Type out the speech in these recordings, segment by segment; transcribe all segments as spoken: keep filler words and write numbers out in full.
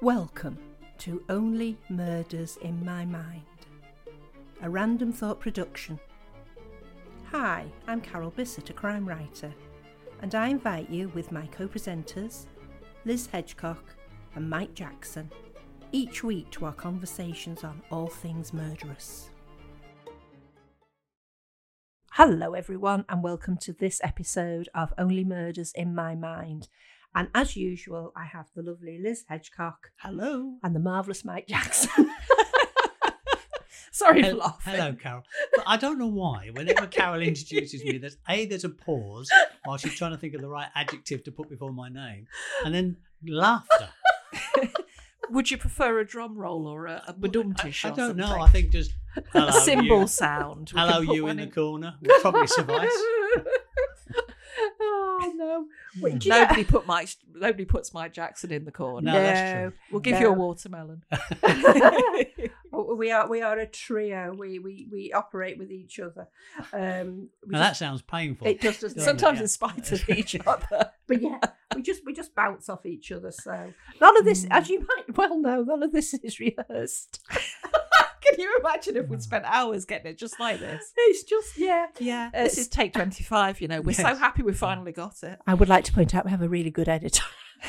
Welcome to Only Murders in My Mind, a Random Thought production. Hi, I'm Carol Bissett, a crime writer, and I invite you with my co-presenters, Liz Hedgecock and Mike Jackson, each week to our conversations on all things murderous. Hello everyone, and welcome to this episode of Only Murders in My Mind. And as usual, I have the lovely Liz Hedgecock. Hello. And the marvellous Mike Jackson. Sorry for laughing. Hello, Carol. But I don't know why. Whenever Carol introduces me, there's A, there's a pause while she's trying to think of the right adjective to put before my name, and then laughter. Would you prefer a drum roll or a, a badumtish? I, I or don't something? know. I think just hello, a cymbal you. sound. We Hello, can put you one in the corner. Would probably suffice. Oh no! Wait, do you Nobody put Mike. Nobody puts Mike Jackson in the corner. No, that's true. We'll give No. you a watermelon. We are we are a trio. We we we operate with each other. Um, we Now just- that sounds painful. it does, doesn't it? Sometimes Yeah. in spite of each other. But yeah, we just we just bounce off each other. So none of this, Mm. as you might well know, none of this is rehearsed. Can you imagine if we'd spent hours getting it just like this? It's just yeah. Yeah. Uh, This is take twenty-five. You know, we're so Yes. happy we finally got it. I would like to point out we have a really good editor.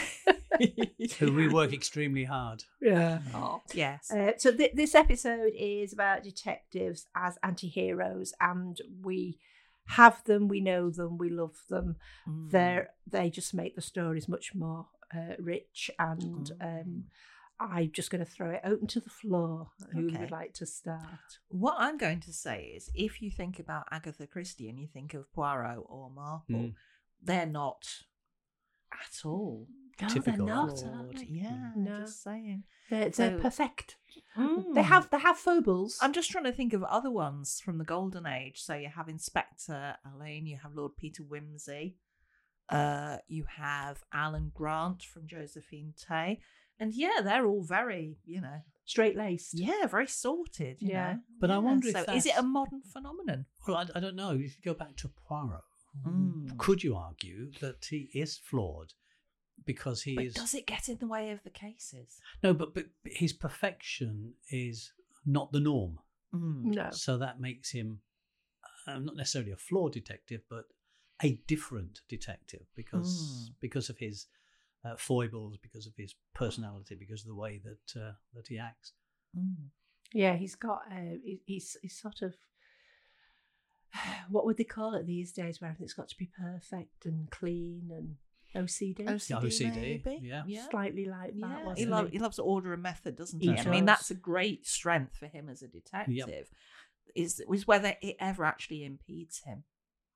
Who we work extremely hard. Yeah. Oh, yes. Uh, so th- this episode is about detectives as anti-heroes, and we have them, we know them, we love them. Mm. They're they just make the stories much more uh, rich, and um, I'm just going to throw it open to the floor. Who Okay. would like to start? What I'm going to say is, if you think about Agatha Christie and you think of Poirot or Marple, Mm. they're not at all No, Typical, they're not. aren't flawed. Are they? Yeah, No. just saying. They're, they're So- perfect. They Mm. have they have foibles. I'm just trying to think of other ones from the Golden Age. So you have Inspector Allain, you have Lord Peter Wimsey, uh, you have Alan Grant from Josephine Tay, and yeah, they're all very, you know, Straight laced. yeah, very sorted. You Yeah. know? But I Yeah, wonder if so is it that's- a modern phenomenon? Well, I, I don't know. If you go back to Poirot, Mm. could you argue that he is flawed because he But is does it get in the way of the cases? no, but, but his perfection is not the norm. Mm. No. So that makes him uh, not necessarily a flawed detective, but a different detective because Mm. because of his uh, foibles, because of his personality, because of the way that uh, that he acts. Mm. Yeah, he's got uh, he, he's he's sort of what would they call it these days, where everything's got to be perfect and clean and O C D. O C D, O C D, maybe? yeah. yeah. Slightly like that. Yeah, wasn't he, he? lo- he loves order and method, doesn't he? He I mean, does. that's a great strength for him as a detective. Is is whether it ever actually impedes him.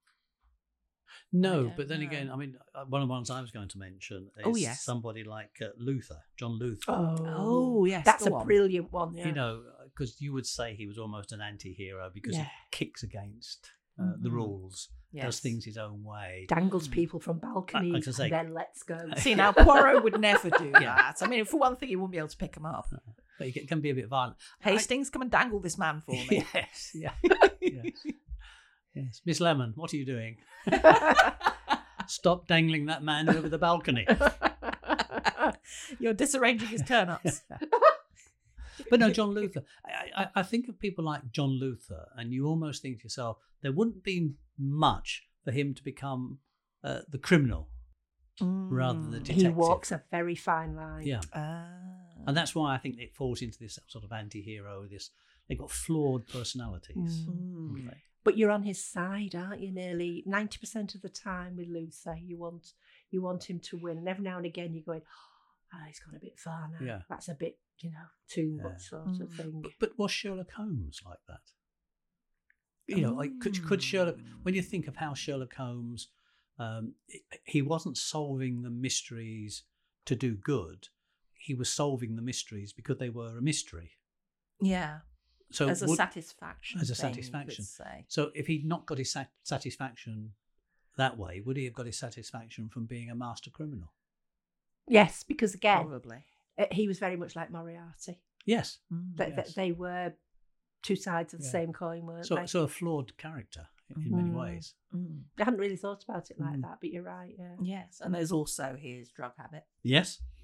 No, don't but then know. again, I mean, uh, one of the ones I was going to mention is Oh, yes. somebody like uh, Luther, John Luther. Oh, Oh, yes, that's go a on. brilliant one. Yeah. You know, because you would say he was almost an anti-hero because Yeah. he kicks against uh, the Mhm. rules, does Yes. things his own way. dangles Mm. people from balconies I can say- and then lets go. See, now Poirot would never do Yeah. that. I mean, for one thing, he wouldn't be able to pick him up. But he can- can be a bit violent. Hastings, come and dangle this man for me. Yes, yeah. yes. yes. Miss Lemon, what are you doing? Stop dangling that man over the balcony. You're disarranging his turn-ups. But no, John Luther. I, I, I think of people like John Luther, and you almost think to yourself, there wouldn't be much for him to become uh, the criminal rather than the Mm. detective. He walks a very fine line. Yeah. Ah. And that's why I think it falls into this sort of anti-hero, this they've got flawed personalities. Mm. Mm. But you're on his side, aren't you? Nearly ninety percent of the time with Luther, you want you want him to win, and every now and again you're going, "Oh, he's gone a bit far now. Yeah. That's a bit, you know, too Yeah. much sort Mm. of thing." But, but was Sherlock Holmes like that? You know, like could could Sherlock, when you think of how Sherlock Holmes, um, he wasn't solving the mysteries to do good. He was solving the mysteries because they were a mystery. Yeah. So as a would- satisfaction. as a thing, you could satisfaction. say. So if he'd not got his sat- satisfaction that way, would he have got his satisfaction from being a master criminal? Yes, because again, Probably. uh, he was very much like Moriarty. Yes. Mm. That Yes. they were two sides of the Yeah. same coin, weren't So they? so a flawed character in, in many Mm. ways. Mm. I hadn't really thought about it like Mm. that, but you're right. Yeah. Yes, and there's also his drug habit. Yes.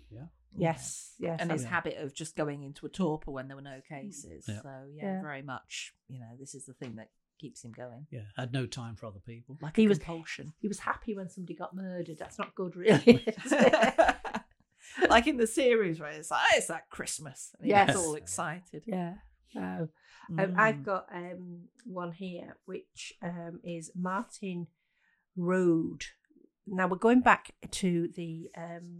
Yeah. Yes, yes. And his Yeah. habit of just going into a torpor when there were no cases. Yeah. So, yeah, Yeah. very much, you know, this is the thing that keeps him going. Yeah. Had no time for other people. Like He a was- compulsion. He was happy when somebody got murdered. That's not good, really. is it? Like in the series where it's like, oh, it's like Christmas. And he Yes. gets all excited. yeah. Oh. Um, Mm. I've got um, one here, which um, is Martin Road. Now we're going back to the um,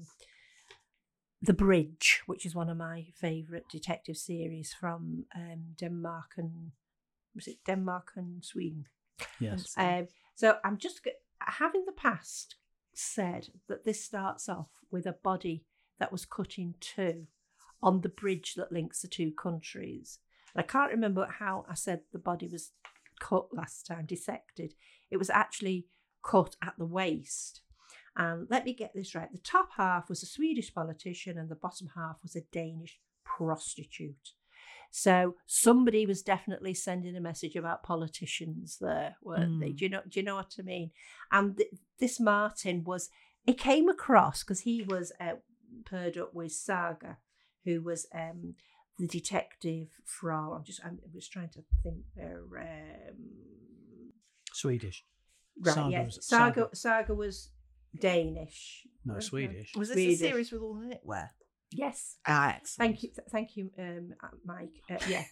the Bridge, which is one of my favourite detective series from um, Denmark and was it Denmark and Sweden. Yes. Um, so I'm just g- having the past said that this starts off with a body that was cut in two on the bridge that links the two countries. And I can't remember how I said the body was cut last time, dissected. It was actually cut at the waist. And let me get this right. The top half was a Swedish politician and the bottom half was a Danish prostitute. So somebody was definitely sending a message about politicians there, weren't they? Mm. Do you know? Do you know what I mean? And th- this Martin was. It came across because he was uh, paired up with Saga, who was um, the detective from. I'm just. I'm just trying to think. There. Um, Swedish. right. Saga yeah. was- Saga. Saga. Saga was Danish. No, Right, Swedish. Was this Swedish. a series with all the knitwear? Yes. Ah, excellent. Thank you. th- Thank you, um, uh, Mike. Uh, yeah.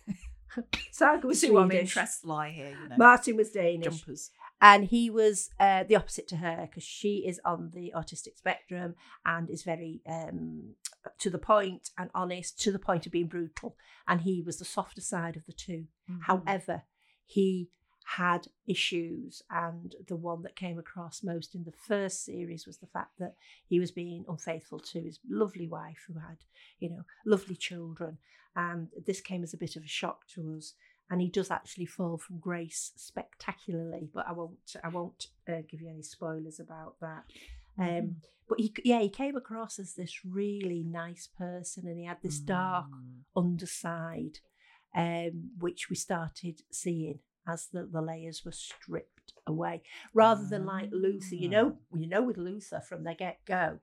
Saga You was see what my Swedish. interests lie here, you know. Martin was Danish. Jumpers. And he was uh, the opposite to her because she is on the autistic spectrum and is very um, to the point and honest, to the point of being brutal. And he was the softer side of the two. Mhm. However, he had issues, and the one that came across most in the first series was the fact that he was being unfaithful to his lovely wife who had, you know, lovely children. And this came as a bit of a shock to us. And he does actually fall from grace spectacularly, but I won't. I won't uh, give you any spoilers about that. Um, Mhm. But he, yeah, he came across as this really nice person, and he had this dark Mm. underside, um, which we started seeing as the, the layers were stripped away, rather than like Luther. You know, you know, with Luther from the get go,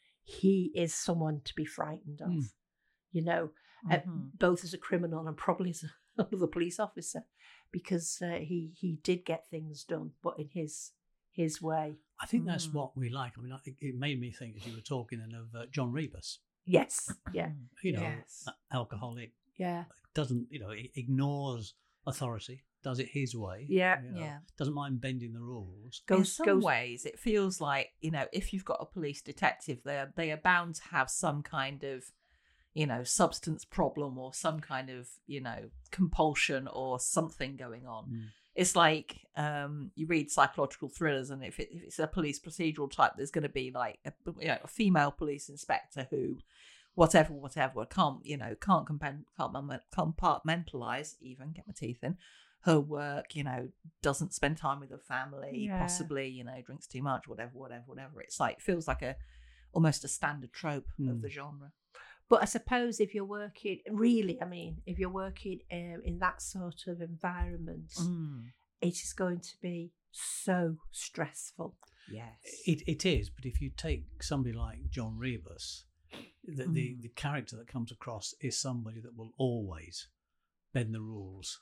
he is someone to be frightened of. Mm. You know, uh, Mhm. both as a criminal and probably as a, as a police officer, because uh, he he did get things done, but in his his way. I think that's Mm. what we like. I mean, I think it made me think as you were talking then of uh, John Rebus. Yes, yeah, You know, Yes. a- alcoholic, yeah, doesn't, you know, i- ignores authority, does it his way. Yeah. you know, Yeah. Doesn't mind bending the rules. In goes some goes. ways, it feels like, you know, if you've got a police detective, they're they are bound to have some kind of, you know, substance problem or some kind of, you know, compulsion or something going on. Mm. It's like um, you read psychological thrillers, and if, it, if it's a police procedural type, there's going to be like a, you know, a female police inspector who, whatever, whatever, can't, you know, can't compa- can't compartmentalize, even get my teeth in, her work, you know, doesn't spend time with her family, Yeah. possibly, you know, drinks too much, whatever, whatever, whatever. It's like, feels like a almost a standard trope Hmm. of the genre. But I suppose if you're working, really, I mean, if you're working um, in that sort of environment, Mm. it is going to be so stressful. Yes. It, it is, but if you take somebody like John Rebus, the, the, Mm. the character that comes across is somebody that will always bend the rules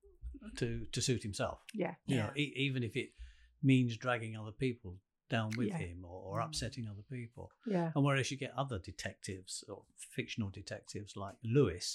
to to suit himself. Yeah, You Yeah. know, e- even if it means dragging other people down with Yeah. him or, or Mm. upsetting other people. yeah, And whereas you get other detectives or fictional detectives like Lewis,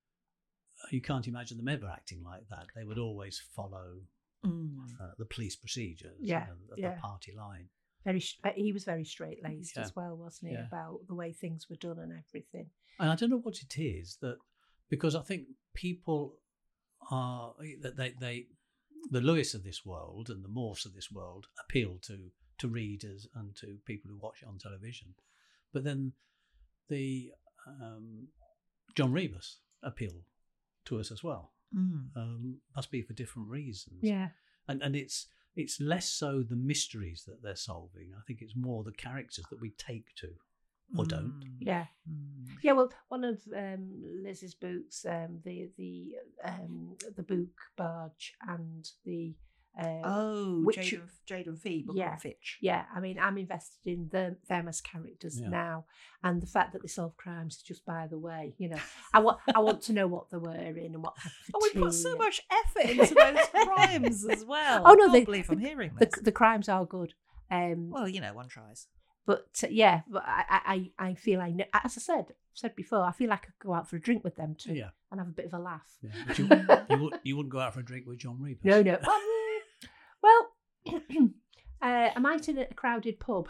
you can't imagine them ever acting like that. They would always follow Mm. uh, the police procedures, Yeah, you know, the, yeah. the party line. very. sh- uh, He was very straight laced Yeah. as well, wasn't he? Yeah. About the way things were done and everything. And I don't know what it is that, because I think people are that they, they the Lewis of this world and the Morse of this world appeal to to readers and to people who watch it on television, but then the um, John Rebus appeal to us as well. Mm. Um, must be for different reasons. Yeah, and and it's it's less so the mysteries that they're solving. I think it's more the characters that we take to or don't. Mm. yeah. Mm. Yeah, well, one of um, Liz's books, um, the the um, the book barge and the Uh, Oh, which- Jade and, Jade and Fee, Booker Yeah. and Fitch. Yeah, I mean, I'm invested in them, them as characters Yeah. now, and the fact that they solve crimes is just by the way. You know, I want I want to know what they're wearing and what type of Oh, we put so material. much effort into those crimes as well. Oh, I no, can't they- believe I'm hearing The, this. the crimes are good. Um, Well, you know, one tries. But uh, yeah, but I, I, I feel I know, as I said, said before, I feel like I could go out for a drink with them too Yeah. and have a bit of a laugh. Yeah. But you, you, would, you wouldn't go out for a drink with John Rebus. No, no. Well, well uh, I might in a crowded pub.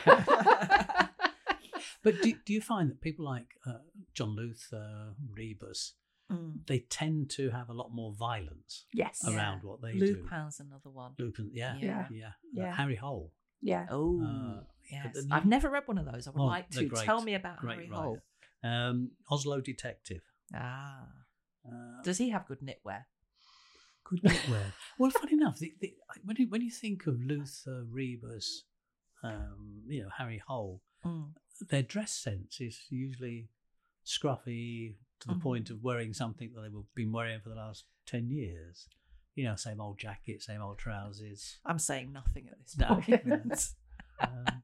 But do, do you find that people like uh, John Luther, Rebus, Mm. they tend to have a lot more violence Yes. Yeah. around what they do? Lupin's another one. Lupin, yeah, Yeah. yeah, Uh, Yeah. Harry Hole. Yeah. Oh, Uh, yes. the- I've never read one of those. I would Oh, like they're to. great. Tell me about Great Harry writer. Hole. Um, Oslo Detective. Ah. Uh, Does he have good knitwear? Good knitwear. Well, funny enough, the, the, when you when you think of Luther, Rebus, um, you know, Harry Hole, Mm. their dress sense is usually scruffy to the Mhm. point of wearing something that they've been wearing for the last ten years. You know, same old jacket, same old trousers. I'm saying nothing at this No. point. Um,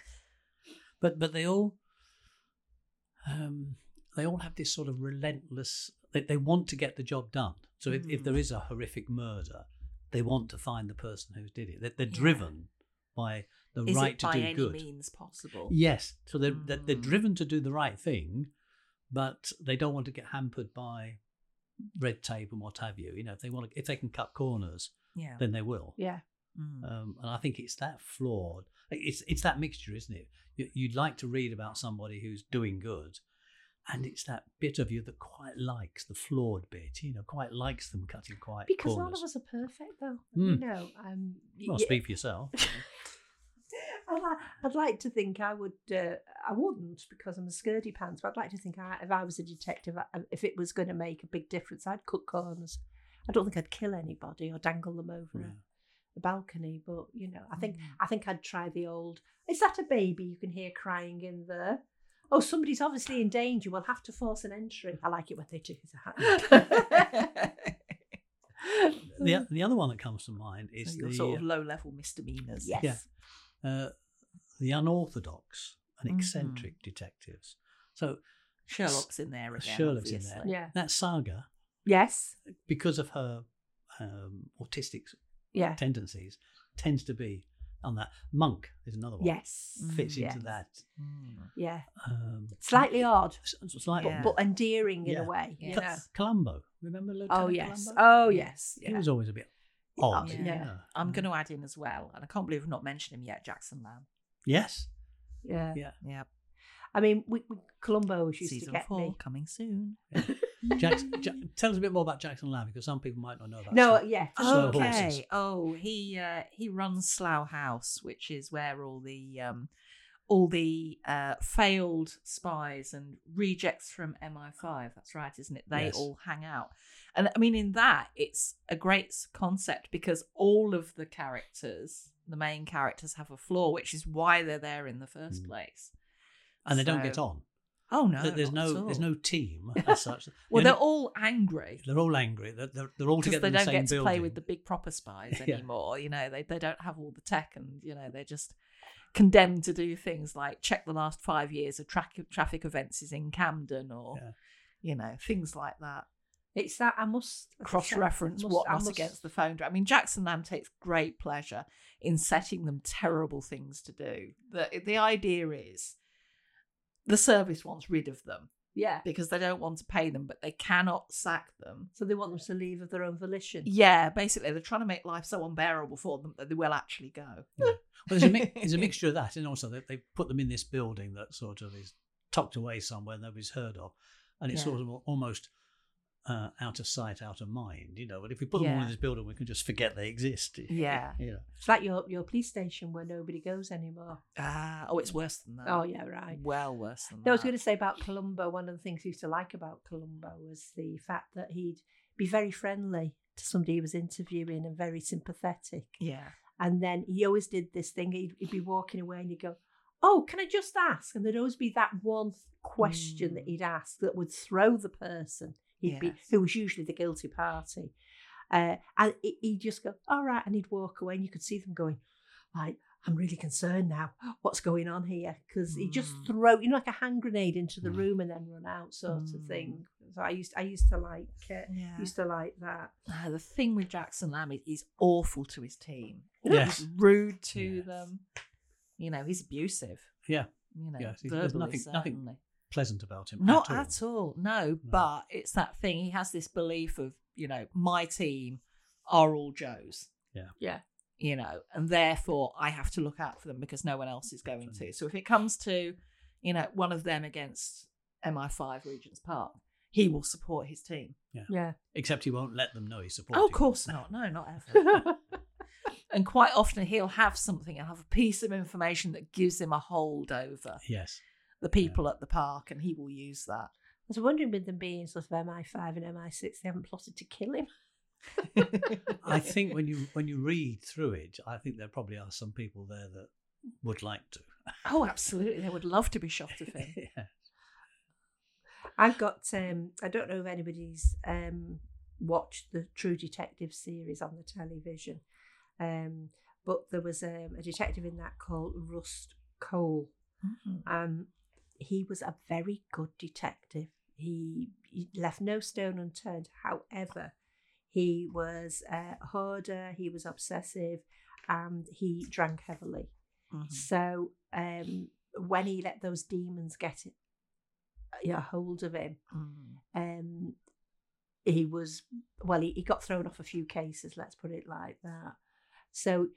but but they all um, they all have this sort of relentless. They, they want to get the job done. So if, if Mm. there is a horrific murder, they want to find the person who did it. They're, they're Yeah. driven by the Is right it to by do any good. means possible? Yes, so they're, they're they're Mm. driven to do the right thing, but they don't want to get hampered by red tape and what have you. You know, if they want to, if they can cut corners, Yeah. then they will. Yeah. Mm. Um, and I think it's that flawed. It's it's that mixture, isn't it? You, you'd like to read about somebody who's doing good, and it's that bit of you that quite likes the flawed bit. You know, quite likes them cutting quite Because corners. none of us are perfect, though. You Mm. know, um, y- Well, yeah. speak for yourself. I'd, li- I'd like to think I would. Uh, I wouldn't because I'm a scaredy pants. But I'd like to think I, if I was a detective, I, if it was going to make a big difference, I'd cut corners. I don't think I'd kill anybody or dangle them over Yeah. a, a balcony. But you know, I think Mm. I think I'd try the old. Is that a baby you can hear crying in there? Oh, somebody's obviously in danger. We'll have to force an entry. I like it when they do that. the the other one that comes to mind is So your the sort of low-level misdemeanors. Yes. Yeah. uh, the unorthodox and Mhm. eccentric detectives. So Sherlock's in there again. Sherlock's obviously. in there. Yeah. That Saga, Yes. because of her um, autistic Yeah. tendencies, tends to be on that. Monk is another one. Yes. Fits Mm, into yes. that. Mm. Yeah. Um, Slightly odd, s- s- slightly, Yeah. but endearing in Yeah. a way. You Yes. know. Columbo. Remember Lieutenant Oh yes. Columbo? Oh yes. He Yeah. was always a bit odd. Yeah. Yeah. I'm going to add in as well, and I can't believe we've not mentioned him yet, Jackson Lamb. Yes. Yeah. Yeah. Yeah. I mean, we, we, Columbo used Season to get four me. coming soon. Jackson, Ja- tell us a bit more about Jackson Lamb because some people might not know that. No, story. yeah. Slow Okay. horses. Oh, he uh, he runs Slough House, which is where all the um, all the uh, failed spies and rejects from M I five. That's right, isn't it? They Yes. all hang out. And I mean, in that, it's a great concept because all of the characters, the main characters, have a flaw, which is why they're there in the first Mm. place. And they don't So- get on. Oh no, There- there's not at no there's all. no team as such. The Well, only- they're all angry. they're all angry. They're, they're, they're all Because together they in the don't same get to building. play with the big proper spies Yeah. anymore. You know, they, they don't have all the tech, and you know they're just condemned to do things like check the last five years of tra- traffic offences in Camden, or Yeah. you know things like that. It's that I must Cross-reference must- what I not must- against the phone. I mean, Jackson Lamb takes great pleasure in setting them terrible things to do. The the idea is the service wants rid of them Yeah. because they don't want to pay them, but they cannot sack them. So they want them to leave of their own volition. Yeah, basically, they're trying to make life so unbearable for them that they will actually go. Well, there's a, mi- there's a mixture of that, and also they, they put them in this building that sort of is tucked away somewhere nobody's heard of, and it's Yeah. sort of almost uh, out of sight, out of mind, you know. But if we put them all Yeah. in this building, we can just forget they exist. Yeah. you know. It's like your, your police station where nobody goes anymore. Ah, oh, it's worse than that. Oh, yeah, right. Well worse than No, I was that. going to say about Columbo, one of the things I used to like about Columbo was the fact that he'd be very friendly to somebody he was interviewing and very sympathetic. Yeah. And then he always did this thing. He'd, he'd be walking away and he'd go, oh, can I just ask? And there'd always be that one question Mm. that he'd ask that would throw the person he'd be, Yes. who was usually the guilty party. Uh, and he- he'd just go, all right, and he'd walk away, and you could see them going, like, I'm really concerned now. What's going on here? Because he just Mm. throw, you know, like a hand grenade into the Mm. room and then run out, sort of Mm. thing. So I used, I used to like, uh, Yeah. used to like that. Uh, the thing with Jackson Lamb is he's awful to his team. Yes. He's rude to Yes. them. You know, he's abusive. Yeah. You know, Yes, he's- there's verbally, nothing- nothing certainly. Pleasant about him. Not at all. at all. No, but it's that thing. He has this belief of, you know, my team are all Joes. Yeah. Yeah. You know, and therefore I have to look out for them because no one else is going to. So if it comes to, you know, one of them against M I five Regent's Park, he will support his team. Yeah. Except he won't let them know he's supporting. Oh, of course not. No, not ever. And quite often he'll have something, he'll have a piece of information that gives him a hold over Yes. the people at the park, and he will use that. I was wondering, with them being sort of M I five and M I six, they haven't plotted to kill him. I think when you when you read through it, I think there probably are some people there that would like to. Oh, absolutely. They would love to be shot of him. Yeah. I've got, um, I don't know if anybody's um, watched the True Detective series on the television, um, but there was um, a detective in that called Rust Cole. Mm-hmm. Um, he was a very good detective. He, he left no stone unturned. However, he was a hoarder, he was obsessive, and he drank heavily. Mm-hmm. So um, when he let those demons get it, yeah, hold of him, Mm-hmm. um, he was, well, he, he got thrown off a few cases, let's put it like that. So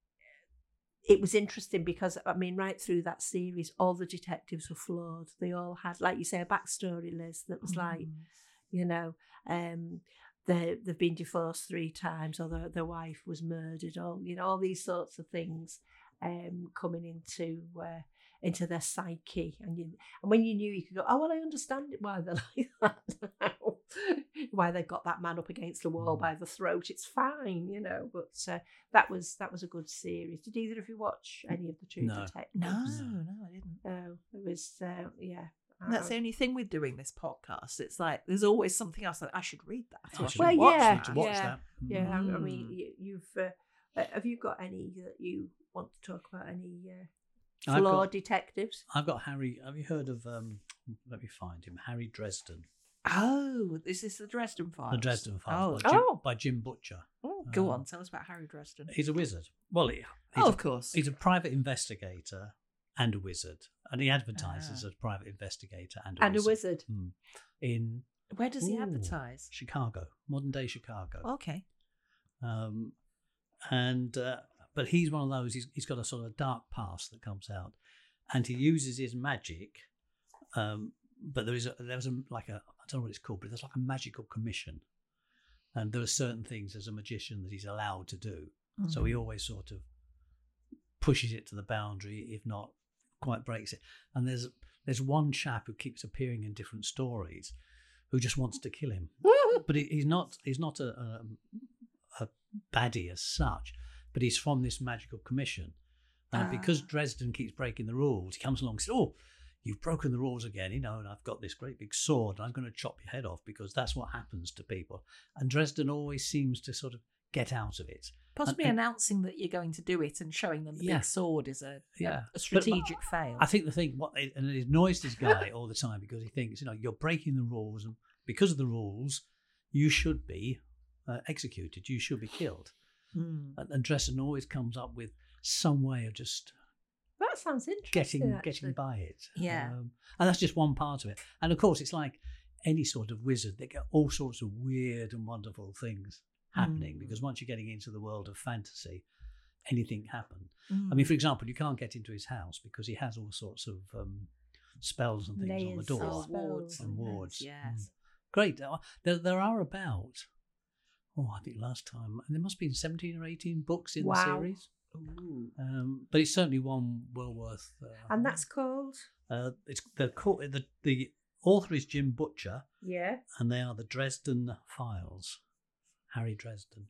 it was interesting because, I mean, right through that series, all the detectives were flawed. They all had, like you say, a backstory, Liz, that was like, Mm-hmm. you know, um, they, they've been divorced three times, or their, their wife was murdered, or, you know, all these sorts of things um, coming into uh, into their psyche. And, you, and when you knew, you could go, oh, well, I understand it, why they're like that now. Why they've got that man up against the wall by the throat. It's fine, you know. But uh, that was that was a good series. Did either of you watch any of the True No. Detectives? No, no, I didn't. No, it was, uh, yeah. And that's the only thing with doing this podcast. It's like there's always something else that I should read that. Or I I should should Well, watch yeah, need to that. watch yeah, that. Yeah, I- I Mm. mean, you, you've uh, uh, have you got any that you want to talk about? Any uh, I've flawed got- detectives? I've got Harry. Have you heard of? Um, let me find him. Harry Dresden. Oh, is this the Dresden Files? The Dresden Files Oh, by, Jim, Oh. by Jim Butcher. oh, go Um, on. Tell us about Harry Dresden. He's a wizard. Well, he, he's Oh, a, of course. he's a private investigator and a wizard, and he advertises Ah. as a private investigator and a And a wizard. wizard. Hmm. In Where does he Ooh. advertise? Chicago, modern day Chicago. Okay. Um, and uh, but he's one of those. He's, he's got a sort of dark past that comes out, and he uses his magic. Um, but there is a, there was a like a I don't know what it's called, but there's like a magical commission, and there are certain things as a magician that he's allowed to do. So he always sort of pushes it to the boundary, if not quite breaks it. And there's there's one chap who keeps appearing in different stories, who just wants to kill him. But he, he's not he's not a, a a baddie as such, but he's from this magical commission. And Ah. because Dresden keeps breaking the rules, he comes along and says, "Oh, you've broken the rules again, you know, and I've got this great big sword, and I'm going to chop your head off because that's what happens to people." And Dresden always seems to sort of get out of it. Possibly and- announcing that you're going to do it and showing them the Yeah. big sword is a, Yeah. a strategic fail. I think the thing, what, and it annoys this guy all the time because he thinks, you know, you're breaking the rules, and because of the rules, you should be uh, executed, you should be killed. Hmm. And, and Dresden always comes up with some way of just That sounds interesting. getting actually. getting by it. Yeah. Um, and that's just one part of it. And of course, it's like any sort of wizard, they get all sorts of weird and wonderful things happening Mm. because once you're getting into the world of fantasy, anything can happen. Hmm. I mean, for example, you can't get into his house because he has all sorts of um, spells and things on the Layers door. of Oh, wards spells and and wards. things, yes. Great. Uh, There, there are about, oh, I think last time, there must have been seventeen or eighteen books in Wow. the series. Ooh. Um, but it's certainly one well worth. Uh, And that's called? uh, it's the, co- the the author is Jim Butcher, Yeah. and they are the Dresden Files. Harry Dresden.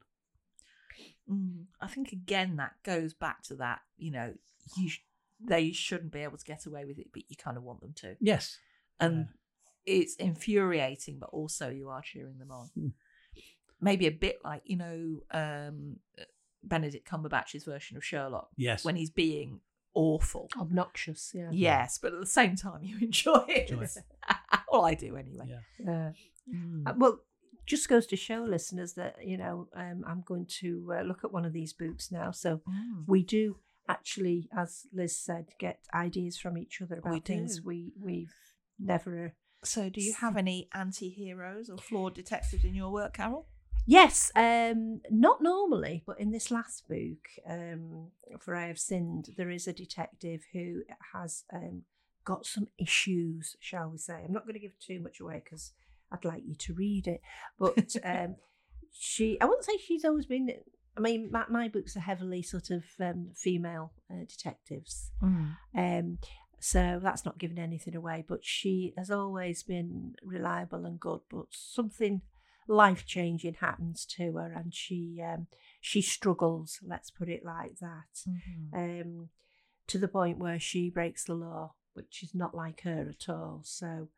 Mm, I think again that goes back to that. You know, you sh- they shouldn't be able to get away with it, but you kind of want them to, Yes. and it's infuriating. But also, you are cheering them on. maybe a bit like, you know, um, Benedict Cumberbatch's version of Sherlock. Yes. When he's being awful. Obnoxious, yeah. Yes, but at the same time you enjoy it. Enjoy it. Well, I do anyway. Yeah. Yeah. Mm. Uh, well, just goes to show listeners that, you know, um, I'm going to uh, look at one of these books now. So Mm. we do actually, as Liz said, get ideas from each other about We things do. we, we've never... So do you have any anti-heroes or flawed detectives in your work, Carol? Yes, um, not normally, but in this last book, um, For I Have Sinned, there is a detective who has um, got some issues, shall we say. I'm not going to give too much away because I'd like you to read it. But um, she, I wouldn't say she's always been, I mean, my, my books are heavily sort of um, female uh, detectives. Mm. Um, so that's not giving anything away, but she has always been reliable and good, but something life-changing happens to her, and she um, she struggles, let's put it like that, Mm-hmm. um, to the point where she breaks the law, which is not like her at all. So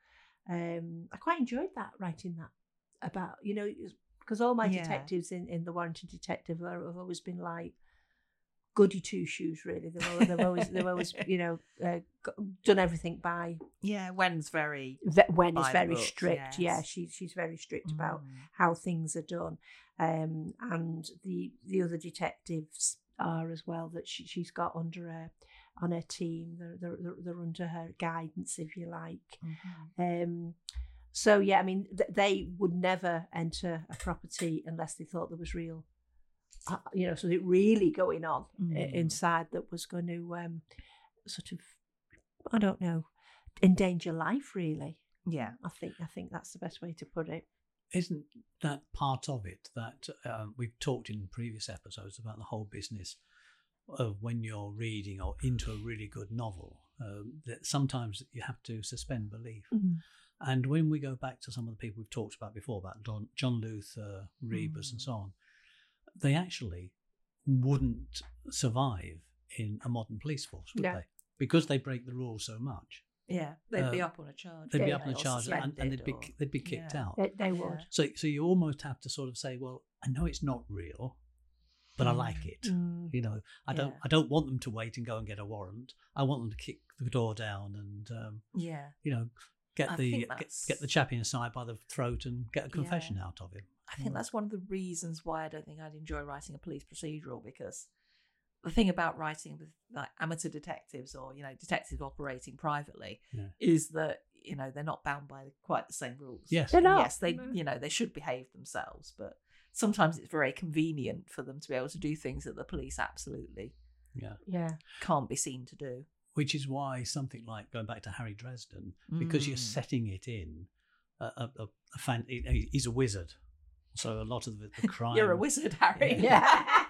um, I quite enjoyed that, writing that about, you know, because all my Yeah. detectives in, in the Warrington Detective are, have always been like goody two shoes, really. They've always, they've always, they've always you know, uh, got, done everything by. Yeah, Wen's very. Ve- Wen By is the very books, strict. yes. Yeah, she's she's very strict about Mm. how things are done, um, and the the other detectives are as well that she she's got under her on her team. They're they're, they're, they're under her guidance, if you like. Mhm. Um, so yeah, I mean, th- they would never enter a property unless they thought there was real, uh, you know, something really going on i- Mm. inside that was going to um, sort of, I don't know, endanger life. Really, Yeah. I think I think that's the best way to put it. Isn't that part of it that um, we've talked in previous episodes about the whole business of when you're reading or into a really good novel, um, that sometimes you have to suspend belief. And when we go back to some of the people we've talked about before, about John, John Luther, Rebus Mm. and so on, they actually wouldn't survive in a modern police force, would Yeah. they? Because they break the rules so much. Yeah. They'd be Uh, up on a charge. They'd be Yeah, up on a or charge and, and suspended they'd be or- they'd be kicked yeah. out. They, they Yeah. would. So so you almost have to sort of say, well, I know it's not real, but I like it. Mm. You know, I don't Yeah. I don't want them to wait and go and get a warrant. I want them to kick the door down and um, Yeah. you know, get I the think get, that's- get the chappie inside by the throat and get a confession Yeah. out of him. I think Mm. that's one of the reasons why I don't think I'd enjoy writing a police procedural, because the thing about writing with like amateur detectives or, you know, detectives operating privately Yeah. is that, you know, they're not bound by quite the same rules. Yes. They're not. Yes, they, No. you know, they should behave themselves, but sometimes it's very convenient for them to be able to do things that the police absolutely Yeah. Yeah. can't be seen to do. Which is why something like going back to Harry Dresden, because you're Mm. setting it in a, a, a, a fan. he- He's a wizard, so a lot of the, the crime. You're a wizard, Harry. Yeah.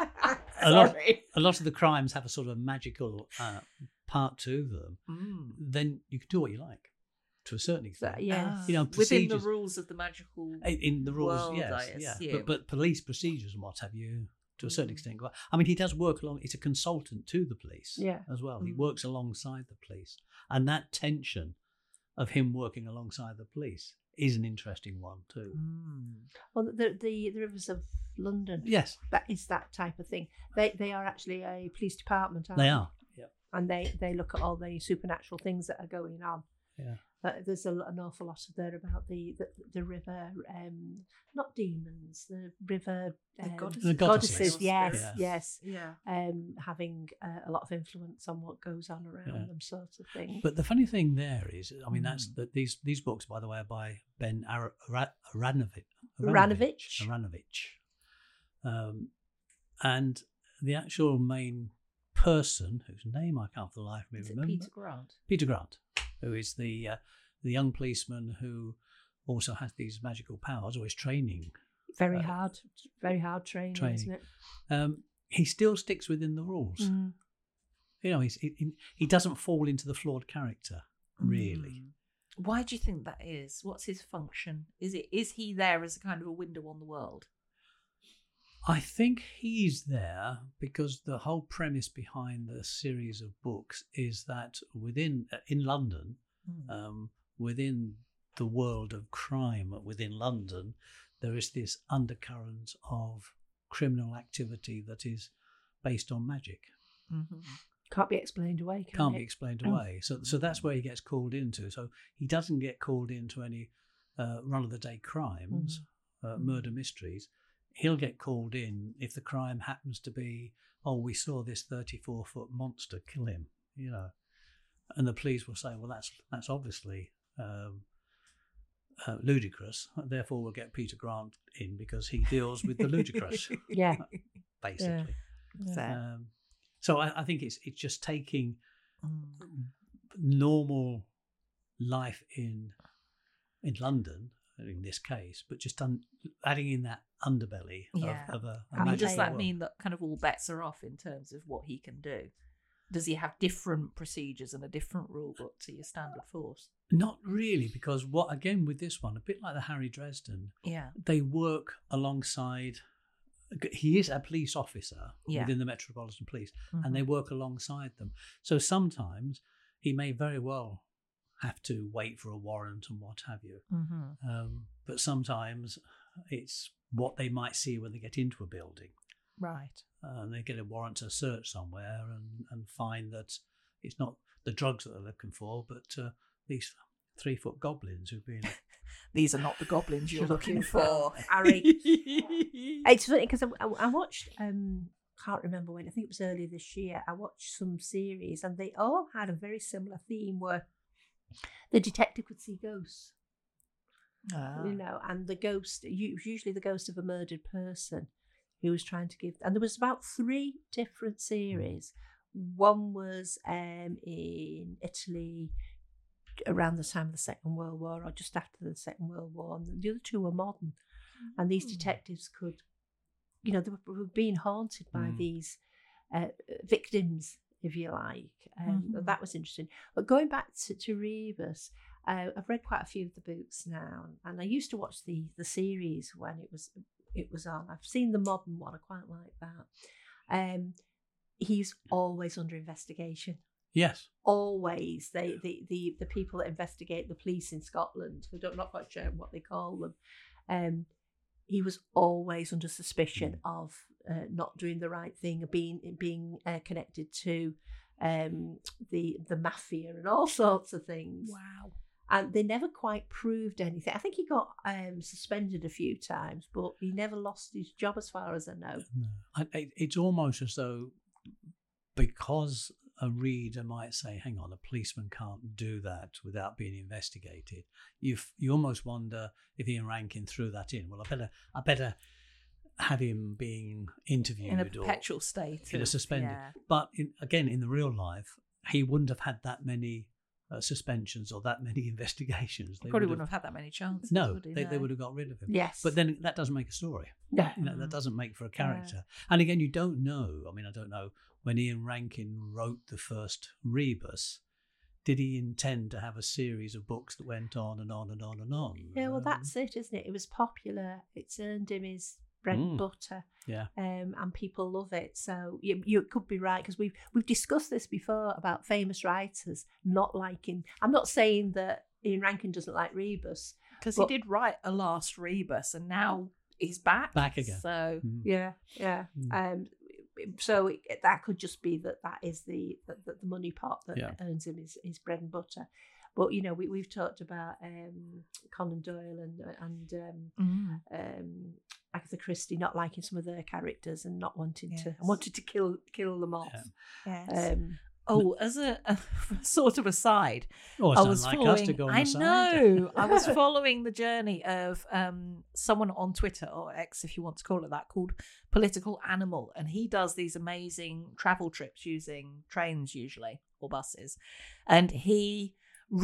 A lot- Sorry. A lot of the crimes have a sort of magical uh, part to them. Mm. Then you can do what you like, to a certain extent. So, yes. Ah, You know, within the procedures- rules of the magical In- In the rules, world, yes, I yeah. assume. But, but police procedures and what have you, to a certain Mm. extent. go- I mean, he does work along. He's a consultant to the police, Yeah. as well. He Mm. works alongside the police, and that tension of him working alongside the police is an interesting one too. Mm. Well, the, the the Rivers of London. Yes, That is that type of thing. They they are actually a police department, aren't they are. Yeah, And they, they look at all the supernatural things that are going on. yeah. But there's a, an awful lot of there about the the, the river, um, not demons, the river The um, goddesses. The goddesses. Yes, Yeah. yes. Yeah. Um, having uh, a lot of influence on what goes on around Yeah. them, sort of thing. But the funny thing there is, I mean, that's Mm. that these these books, by the way, are by Ben Ar- Ara- Aranovich. Aranovich. Aranovich. Um, and the actual main person, whose name I can't for the life of me Is it remember, Peter Grant? Peter Grant, who is the uh, the young policeman who also has these magical powers, or is training. very uh, hard, very hard training, training. isn't it? Um, he still sticks within the rules. Mm. You know, he's, he he doesn't fall into the flawed character, really. Mm. Why do you think that is? What's his function? Is it is he there as a kind of a window on the world? I think he's there because the whole premise behind the series of books is that within uh, in London, Mm. um, within the world of crime within London, there is this undercurrent of criminal activity that is based on magic. Mm-hmm. Can't be explained away, can Can't it? be explained away. So, so that's where he gets called into. So he doesn't get called into any uh, run-of-the-day crimes, mm. uh, murder mysteries. He'll get called in if the crime happens to be, oh, we saw this thirty-four foot monster kill him, you know, and the police will say, well, that's that's obviously um, uh, ludicrous. Therefore, we'll get Peter Grant in because he deals with the ludicrous. Yeah, basically. Yeah. Um, So I, I think it's it's just taking Mm. normal life in in London, in this case, but just un, adding in that underbelly Yeah. of, of a, a I mean, magical does that world. mean that kind of all bets are off in terms of what he can do? Does he have different procedures and a different rule book to your standard force? Not really, because what again with this one, a bit like the Harry Dresden, Yeah. they work alongside. He is a police officer Yeah. within the Metropolitan Police, Mhm. and they work alongside them. So sometimes he may very well have to wait for a warrant and what have you. Mhm. Um, but sometimes it's what they might see when they get into a building. Right. Uh, and they get a warrant to search somewhere and, and find that it's not the drugs that they're looking for, but uh, these three-foot goblins who've been... These are not the goblins you're looking for. Harry. It's funny because I, I, I watched, um, can't remember when, I think it was earlier this year, I watched some series and they all had a very similar theme where the detective could see ghosts, Ah. you know, and the ghost, u- usually the ghost of a murdered person who was trying to give, and there was about three different series. One was um, in Italy around the time of the Second World War or just after the Second World War, and the other two were modern. And these detectives could, you know, they were, were being haunted by Mm. these uh, victims, if you like. Um, Mhm. That was interesting. But going back to, to Rebus, uh, I've read quite a few of the books now, and I used to watch the the series when it was it was on. I've seen the modern one. I quite like that. Um, he's always under investigation. Yes. Always, they the, the the people that investigate the police in Scotland, who don't not quite sure what they call them, um, he was always under suspicion of uh, not doing the right thing, of being being uh, connected to um, the the mafia and all sorts of things. Wow. And they never quite proved anything. I think he got um, suspended a few times, but he never lost his job, as far as I know. No. I, it, it's almost as though because a reader might say, hang on, a policeman can't do that without being investigated. You you almost wonder if Ian Rankin threw that in. Well, I better I better have him being interviewed In a or perpetual state. in a of- suspended. yeah. But in, again, in the real life, he wouldn't have had that many uh, suspensions or that many investigations. They Probably would wouldn't have had that many chances. No, would he? they, they No. would have got rid of him. Yes, But then that doesn't make a story. no. You know, that Mm. doesn't make for a character. And again, you don't know. I mean, I don't know when Ian Rankin wrote the first Rebus, did he intend to have a series of books that went on and on and on and on? Yeah, well, Um, that's it, isn't it? It was popular. It's earned him his bread and Mm. butter, Yeah. um, and people love it. So you, you could be right, because we've we've discussed this before about famous writers not liking. I'm not saying that Ian Rankin doesn't like Rebus. Because But- he did write a last Rebus, and now he's back. Back again. So Mm. Yeah, yeah. Mm. Um, so it, that could just be that that is the the, the money pot that Yeah. earns him his, his bread and butter. But you know, we we've talked about um, Conan Doyle and and um, Mm. um, Agatha Christie not liking some of their characters and not wanting to Yes. and wanted to kill kill them off. Yeah. Yes. Um, Oh, as a, a sort of aside, Oh, I it's was unlike following. us to go on I the side. know. I was following the journey of um, someone on Twitter, or X, if you want to call it that, called Political Animal, and he does these amazing travel trips using trains, usually, or buses, and he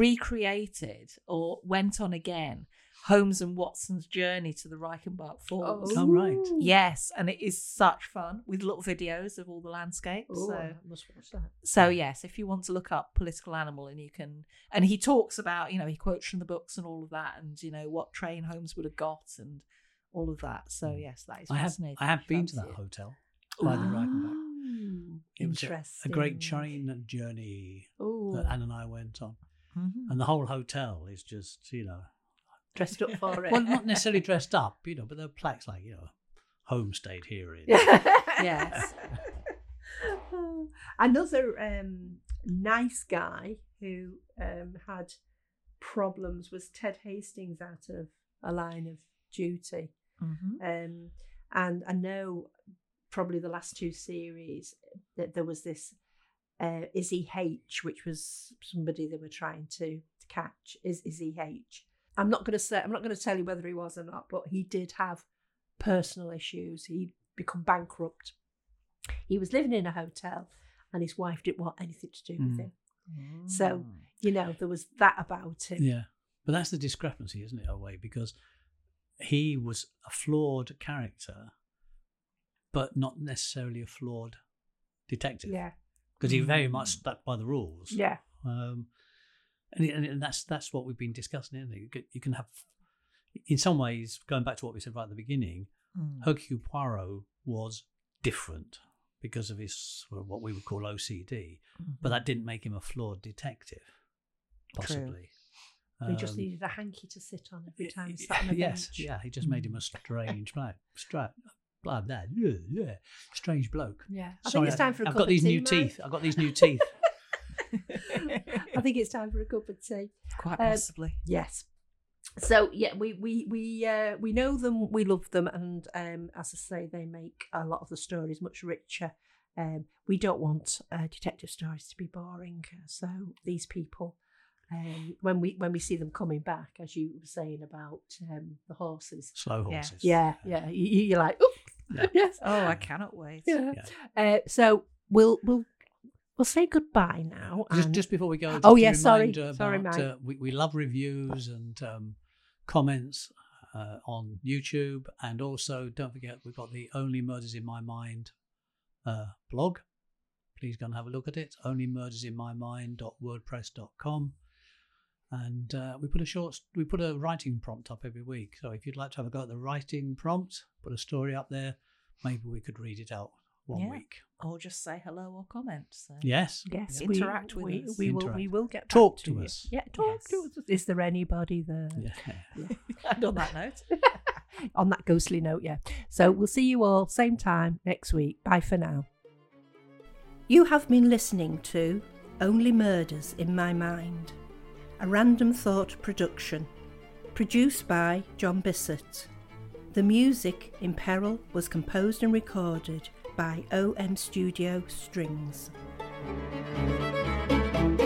recreated or went on again Holmes and Watson's journey to the Reichenbach Falls. Oh, right. Yes, and it is such fun with little videos of all the landscapes. Oh, so. I must watch that. So yes, if you want to look up Political Animal, and you can, and he talks about, you know, he quotes from the books and all of that, and you know what train Holmes would have got and all of that. So yes, that is I have fascinating. I have if you been to fancy that it. hotel by the Reichenbach. Ooh, It was a, interesting. a great train journey Ooh. that Anne and I went on. Mhm. And the whole hotel is just, you know, dressed up for it. Well, not necessarily dressed up, you know, but there are plaques like, you know, home stayed here in. Yes. Another um, nice guy who um, had problems was Ted Hastings out of A Line of Duty. Mm-hmm. Um, and I know probably the last two series that there was this uh, Izzy H, which was somebody they were trying to, to catch. Is Izzy H? I'm not going to say. I'm not going to tell you whether he was or not, but he did have personal issues. He'd become bankrupt. He was living in a hotel, and his wife didn't want anything to do with Mm. him. So you know there was that about him. Yeah, but that's the discrepancy, isn't it, in a way? Because he was a flawed character, but not necessarily a flawed detective. Yeah. Because he very much stuck by the rules. Yeah. Um, and, and and that's that's what we've been discussing, isn't it? You can, you can have, in some ways, going back to what we said right at the beginning, Mm. Hercule Poirot was different because of his well, what we would call O C D, but that didn't make him a flawed detective, possibly. He just Um, needed a hanky to sit on every time he sat on the yes, bench. yeah, he just made him a strange bloke. Stra- blah, blah, yeah, yeah, strange bloke. Yeah. I Sorry, think it's time for a I've cup got these of tea, new Mike. teeth. I've got these new teeth. I think it's time for a cup of tea. Quite Um, possibly. Yes. So yeah, we we we uh, we know them, we love them, and um, as I say, they make a lot of the stories much richer. Um, we don't want uh, detective stories to be boring, so these people, um, when we when we see them coming back, as you were saying about um, the horses, Slow Yeah. horses. yeah, yeah, you, you're like, oh, Yeah. yes, Oh, I cannot wait. yeah. Yeah. Uh, so we'll we'll we'll say goodbye now. Just, and- just before we go, just Oh, a yeah, sorry. reminder Sorry, about, Mike. uh, we, we love reviews and um, comments uh, on YouTube, and also don't forget we've got the Only Murders in My Mind uh, blog. Please go and have a look at it. only murders in my mind dot wordpress dot com, and uh, we put a short, we put a writing prompt up every week. So if you'd like to have a go at the writing prompt, put a story up there. Maybe we could read it out one Yeah. week. Or just say hello or comment. So. Yes. Yes, Interact we, with we, us. we will. Interact. We will get back Talk to to you. us. Yeah, talk to Yes. us. Is there anybody there? Yeah. And on that note, On that ghostly note, yeah. So we'll see you all same time next week. Bye for now. You have been listening to Only Murders in My Mind, a Random Thought production, produced by John Bissett. The music in Peril was composed and recorded by O M Studio Strings.